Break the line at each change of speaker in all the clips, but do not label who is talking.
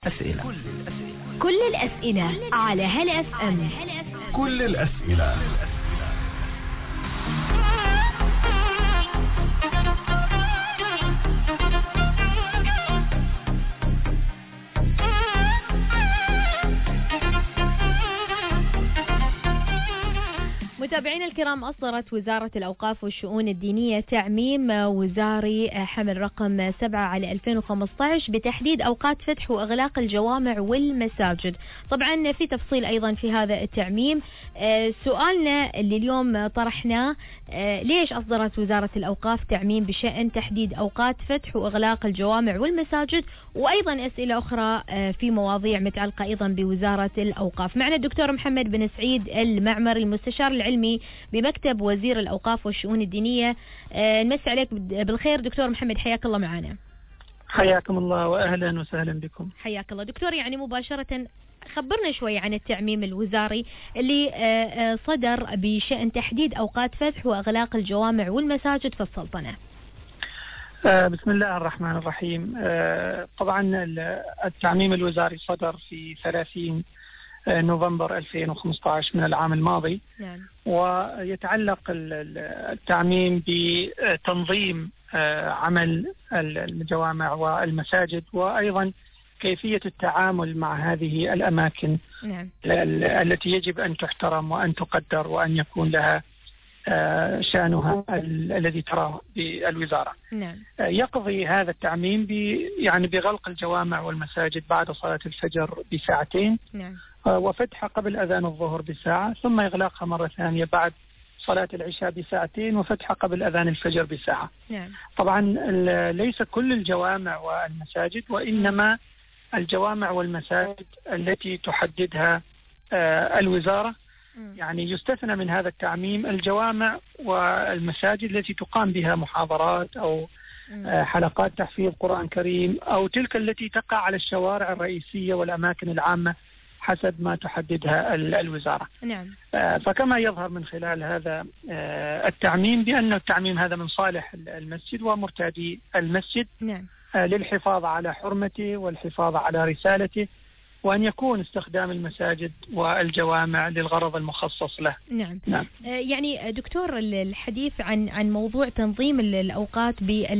أسئلة.
كل الأسئلة على هلا اف ام.
كل الأسئلة.
متابعينا الكرام، أصدرت وزارة الأوقاف والشؤون الدينية تعميم وزاري حمل رقم 7/2015 بتحديد أوقات فتح وإغلاق الجوامع والمساجد. طبعا في تفصيل أيضا في هذا التعميم. سؤالنا اللي اليوم طرحناه، ليش أصدرت وزارة الأوقاف تعميم بشأن تحديد أوقات فتح وإغلاق الجوامع والمساجد، وأيضا أسئلة أخرى في مواضيع متعلقة أيضا بوزارة الأوقاف. معنا الدكتور محمد بن سعيد المعمر، المستشار العلمي بمكتب وزير الأوقاف والشؤون الدينية. نمسي عليك بالخير دكتور محمد، حياك الله معنا.
حياكم الله وأهلا وسهلا بكم.
حياك الله دكتور. يعني مباشرة خبرنا شوي عن التعميم الوزاري اللي صدر بشأن تحديد أوقات فتح وإغلاق الجوامع والمساجد في السلطنة.
بسم الله الرحمن الرحيم. طبعا التعميم الوزاري صدر في 30 نوفمبر 2015 من العام الماضي.
نعم.
ويتعلق التعميم بتنظيم عمل الجوامع والمساجد، وأيضا كيفية التعامل مع هذه الأماكن.
نعم.
التي يجب أن تحترم وأن تقدر وأن يكون لها شأنها الذي تراه بالوزارة.
نعم.
يقضي هذا التعميم يعني بغلق الجوامع والمساجد بعد صلاة الفجر بساعتين.
نعم.
وفتحها قبل أذان الظهر بساعة، ثم إغلاقها مرة ثانية بعد صلاة العشاء بساعتين، وفتحها قبل أذان الفجر بساعة.
نعم.
طبعا ليس كل الجوامع والمساجد، وإنما الجوامع والمساجد التي تحددها الوزارة. يعني يستثنى من هذا التعميم الجوامع والمساجد التي تقام بها محاضرات أو حلقات تحفيظ قرآن كريم، أو تلك التي تقع على الشوارع الرئيسية والأماكن العامة حسب ما تحددها الوزارة.
نعم.
فكما يظهر من خلال هذا التعميم بأن التعميم هذا من صالح المسجد ومرتادي المسجد.
نعم.
للحفاظ على حرمته والحفاظ على رسالته، وأن يكون استخدام المساجد والجوامع للغرض المخصص له.
نعم.
نعم.
يعني دكتور، الحديث عن موضوع تنظيم الأوقات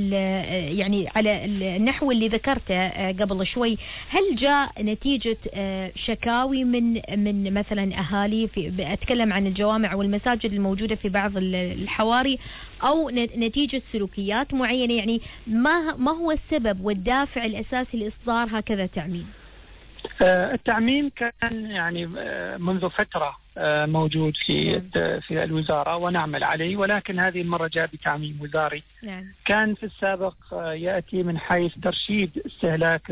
يعني على النحو اللي ذكرته قبل شوي، هل جاء نتيجة شكاوي من مثلا أهالي أتكلم عن الجوامع والمساجد الموجودة في بعض الحواري، أو نتيجة سلوكيات معينة؟ يعني ما هو السبب والدافع الأساسي لإصدار هكذا تعميم؟
التعميم كان يعني منذ فترة موجود في الوزارة ونعمل عليه، ولكن هذه المرة جاء بتعميم وزاري.
نعم.
كان في السابق يأتي من حيث ترشيد استهلاك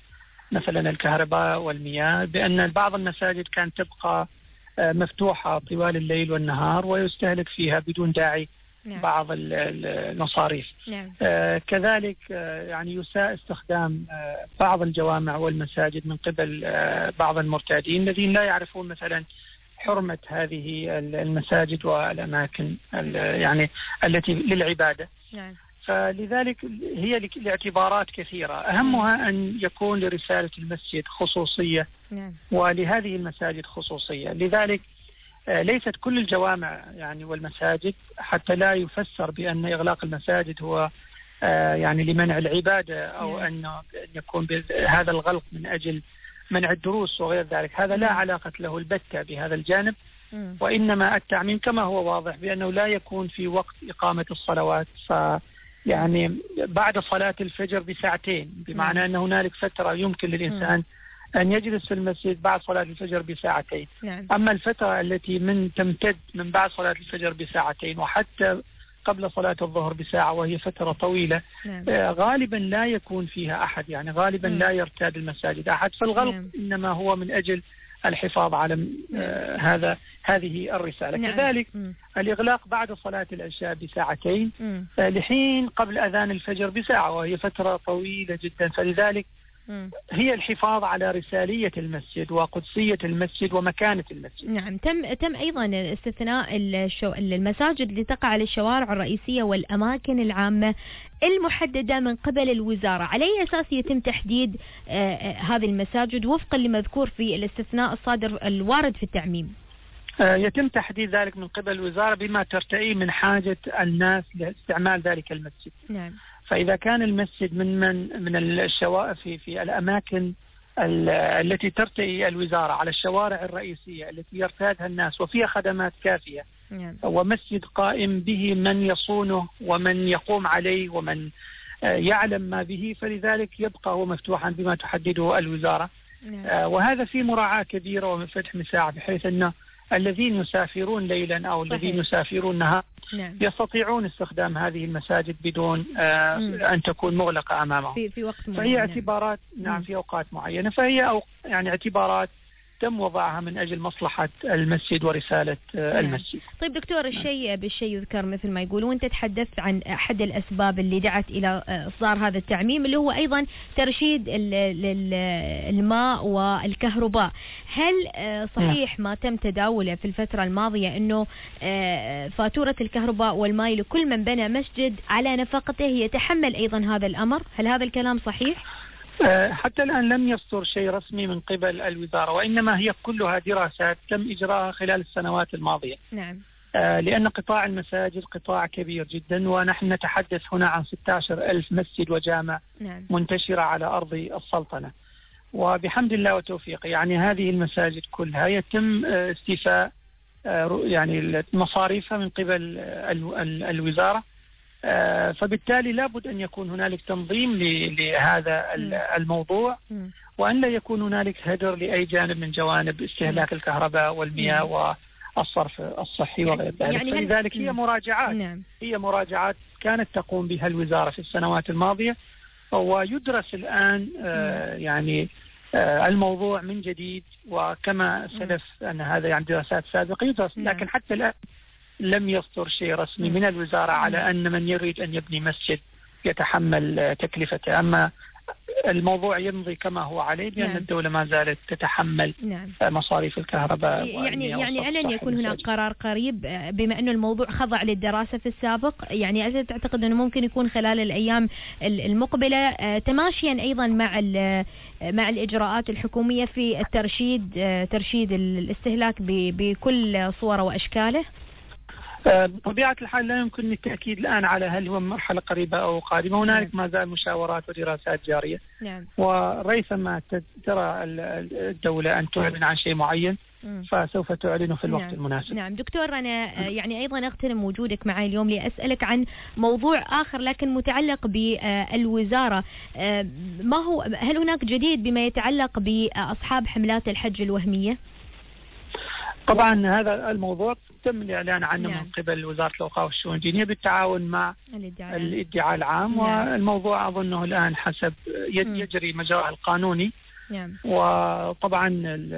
مثلا الكهرباء والمياه، بأن بعض المساجد كانت تبقى مفتوحة طوال الليل والنهار ويستهلك فيها بدون داعي. نعم. بعض المصاريف.
نعم.
كذلك يعني يساء استخدام بعض الجوامع والمساجد من قبل بعض المرتادين الذين لا يعرفون مثلا حرمة هذه المساجد والأماكن يعني التي للعبادة.
نعم.
فلذلك هي لاعتبارات كثيرة، أهمها أن يكون لرسالة المسجد خصوصية.
نعم.
ولهذه المساجد خصوصية. لذلك ليست كل الجوامع يعني والمساجد، حتى لا يفسر بأن إغلاق المساجد هو يعني لمنع العبادة، أو أن يكون هذا الغلق من أجل منع الدروس وغير ذلك. هذا لا علاقة له البتة بهذا الجانب. وإنما التعميم كما هو واضح بأنه لا يكون في وقت إقامة الصلوات، يعني بعد صلاة الفجر بساعتين، بمعنى أن هنالك فترة يمكن للإنسان أن يجلس في المسجد بعد صلاة الفجر بساعتين.
نعم.
أما الفترة التي تمتد من بعد صلاة الفجر بساعتين وحتى قبل صلاة الظهر بساعة، وهي فترة طويلة.
نعم.
غالبا لا يكون فيها أحد، يعني غالبا لا يرتاد المساجد أحد. فالغلق إنما هو من أجل الحفاظ على هذه الرسالة.
نعم.
كذلك الإغلاق بعد صلاة العشاء بساعتين لحين قبل أذان الفجر بساعة، وهي فترة طويلة جدا. فلذلك هي الحفاظ على رسالية المسجد وقدسية المسجد ومكانة المسجد.
نعم. تم أيضا استثناء المساجد اللي تقع على الشوارع الرئيسية والأماكن العامة المحددة من قبل الوزارة. على أي أساس يتم تحديد هذه المساجد وفقا لمذكور في الاستثناء الصادر الوارد في التعميم؟
يتم تحديد ذلك من قبل الوزارة بما ترتئي من حاجة الناس لاستعمال ذلك المسجد.
نعم.
فإذا كان المسجد من الشوارع في الأماكن التي ترتئي الوزارة على الشوارع الرئيسية التي يرتادها الناس وفيها خدمات كافية،
نعم.
ومسجد قائم به من يصونه ومن يقوم عليه ومن يعلم ما به، فلذلك يبقى هو مفتوحا بما تحدده الوزارة.
نعم.
وهذا في مراعاة كبيرة وفتح مساحة بحيث أنه الذين يسافرون ليلا أو الذين يسافرون نهارا
نعم.
يستطيعون استخدام هذه المساجد بدون أن تكون مغلقة أمامهم
في وقت معين.
فهي اعتبارات نعم في أوقات معينة، فهي يعني اعتبارات تم وضعها من أجل مصلحة المسجد ورسالة المسجد.
طيب دكتور، الشيء بالشيء يذكر مثل ما يقولون. أنت تحدثت عن أحد الأسباب اللي دعت إلى إصدار هذا التعميم اللي هو أيضا ترشيد الماء والكهرباء. هل صحيح ما تم تداوله في الفترة الماضية أنه فاتورة الكهرباء والماء لكل من بنى مسجد على نفقته يتحمل أيضا هذا الأمر؟ هل هذا الكلام صحيح؟
حتى الآن لم يصدر شيء رسمي من قبل الوزارة، وإنما هي كلها دراسات تم إجراءها خلال السنوات الماضية.
نعم.
لأن قطاع المساجد قطاع كبير جدا، ونحن نتحدث هنا عن 16,000 مسجد وجامع.
نعم.
منتشرة على أرض السلطنة، وبحمد الله وتوفيقه يعني هذه المساجد كلها يتم استيفاء يعني مصاريفها من قبل الوزارة. فبالتالي لابد أن يكون هنالك تنظيم لهذا الموضوع، وأن لا يكون هنالك هدر لأي جانب من جوانب استهلاك الكهرباء والمياه والصرف الصحي وغير ذلك. يعني فلذلك هي مراجعات كانت تقوم بها الوزارة في السنوات الماضية، ويدرس الآن يعني الموضوع من جديد، وكما سلف أن هذا يعني دراسات سابقة يدرس، لكن حتى الآن لم يصدر شيء رسمي من الوزارة على أن من يريد أن يبني مسجد يتحمل تكلفته. أما الموضوع يمضي كما هو عليه، بأن الدولة ما زالت تتحمل مصاريف الكهرباء.
يعني ألن يكون هناك قرار قريب بما أنه الموضوع خضع للدراسة في السابق؟ يعني تعتقد أنه ممكن يكون خلال الأيام المقبلة تماشيا أيضا مع الإجراءات الحكومية في ترشيد الاستهلاك بكل صوره وأشكاله؟
بطبيعة الحال لا يمكن التأكيد الآن على هل هو مرحلة قريبة أو قادمة. هنالك ما زال مشاورات ودراسات جارية.
نعم.
وريثما ترى الدولة أن تعلن عن شيء معين فسوف تعلنه في الوقت المناسب.
نعم دكتور، أنا يعني أيضا أغتنم وجودك معي اليوم لأسألك عن موضوع آخر لكن متعلق بالوزارة. هل هناك جديد بما يتعلق بأصحاب حملات الحج الوهمية؟
طبعا هذا الموضوع تم الإعلان عنه من قبل وزارة الأوقاف والشؤون الدينية بالتعاون مع الادعاء العام. والموضوع أظنه الآن حسب يجري مجراه القانوني. وطبعا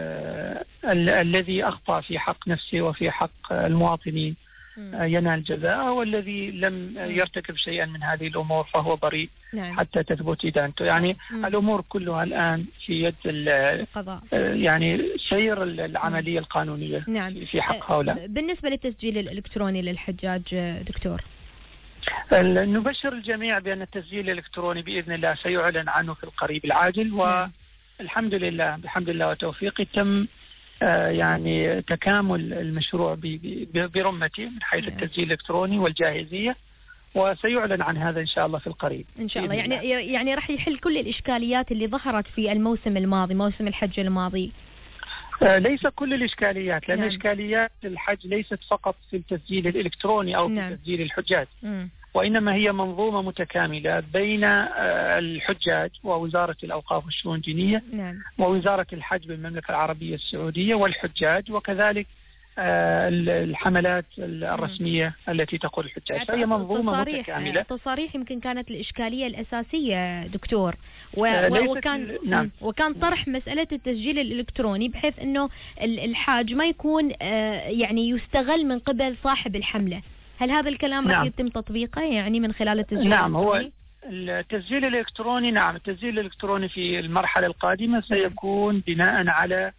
الذي أخطأ في حق نفسه وفي حق المواطنين ينال جزاءه، والذي لم يرتكب شيئا من هذه الأمور فهو بريء حتى تثبت إدانته. يعني الأمور كلها الآن في يد القضاء، يعني سير العملية القانونية في حق هؤلاء.
بالنسبة للتسجيل الإلكتروني للحجاج دكتور،
نبشر الجميع بأن التسجيل الإلكتروني بإذن الله سيعلن عنه في القريب العاجل. والحمد لله بحمد الله وتوفيقه تم يعني تكامل المشروع برمته من حيث التسجيل الإلكتروني والجاهزية، وسيعلن عن هذا إن شاء الله في القريب
إن شاء الله. يعني راح يحل كل الإشكاليات اللي ظهرت في الموسم الماضي، موسم الحج الماضي.
ليس كل الإشكاليات، لأن إشكاليات الحج ليست فقط في التسجيل الإلكتروني أو في تسجيل الحجاج، وإنما هي منظومة متكاملة بين الحجاج ووزارة الأوقاف والشؤون الدينية ووزارة الحج بالمملكة العربية السعودية والحجاج، وكذلك الحملات الرسمية التي تقول الحجاج. فهي منظومة متكاملة.
التصاريح يمكن كانت الإشكالية الأساسية دكتور، وكان طرح مسألة التسجيل الإلكتروني بحيث أنه الحاج ما يكون يعني يستغل من قبل صاحب الحملة. هل هذا الكلام راح يتم تطبيقه يعني من خلال التسجيل؟
نعم، التسجيل الإلكتروني، نعم، التسجيل الإلكتروني في المرحلة القادمة سيكون بناء على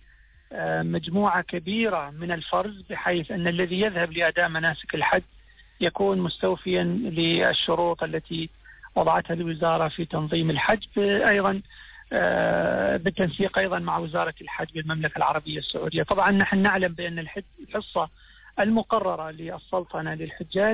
مجموعة كبيرة من الفرز، بحيث أن الذي يذهب لأداء مناسك الحج يكون مستوفيا للشروط التي وضعتها الوزارة في تنظيم الحج، أيضا بالتنسيق أيضا مع وزارة الحج بالمملكة العربية السعودية. طبعا نحن نعلم بأن الحصة المقررة للسلطنة للحجاج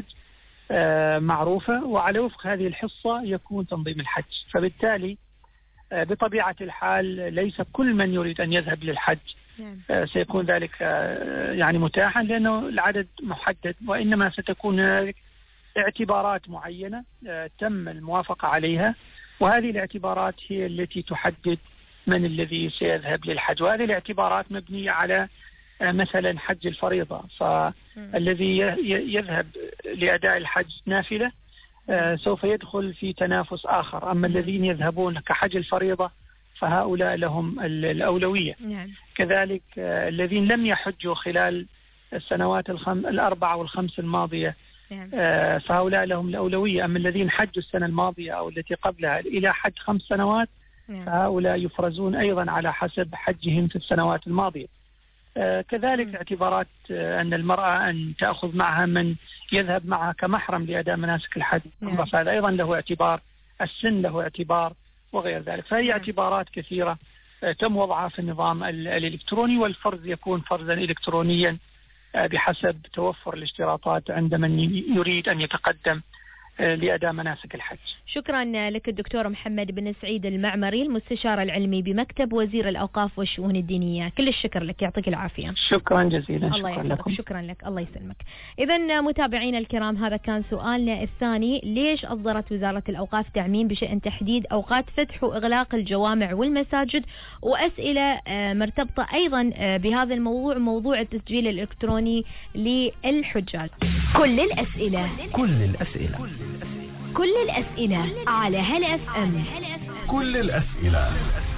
معروفة، وعلى وفق هذه الحصة يكون تنظيم الحج. فبالتالي بطبيعة الحال ليس كل من يريد أن يذهب للحج سيكون ذلك يعني متاحا، لأنه العدد محدد، وإنما ستكون هناك اعتبارات معينة تم الموافقة عليها، وهذه الاعتبارات هي التي تحدد من الذي سيذهب للحج. وهذه الاعتبارات مبنية على مثلا حج الفريضة، فالذي يذهب لأداء الحج نافلة سوف يدخل في تنافس آخر، أما الذين يذهبون كحج الفريضة فهؤلاء لهم الأولوية. كذلك الذين لم يحجوا خلال السنوات الأربع والخمس الماضية فهؤلاء لهم الأولوية، أما الذين حجوا السنة الماضية أو التي قبلها إلى حج 5 سنوات فهؤلاء يفرزون أيضا على حسب حجهم في السنوات الماضية. كذلك اعتبارات أن المرأة أن تأخذ معها من يذهب معها كمحرم لأداء مناسك الحج، فهذا أيضا له اعتبار، السن له اعتبار وغير ذلك. فهي اعتبارات كثيرة تم وضعها في النظام الإلكتروني، والفرز يكون فرزا إلكترونيا بحسب توفر الاشتراطات عند من يريد أن يتقدم لأداء مناسك الحج.
شكرا لك الدكتور محمد بن سعيد المعمري، المستشار العلمي بمكتب وزير الأوقاف والشؤون الدينية. كل الشكر لك، يعطيك العافية.
شكرا جزيلا.
الله يحفظك. شكرا لك، الله يسلمك. إذن متابعينا الكرام، هذا كان سؤالنا الثاني: ليش أصدرت وزارة الأوقاف تعميم بشأن تحديد أوقات فتح وإغلاق الجوامع والمساجد؟ وأسئلة مرتبطة أيضا بهذا الموضوع، موضوع التسجيل الإلكتروني للحجاج. كل الأسئلة على هلا FM.
كل الأسئلة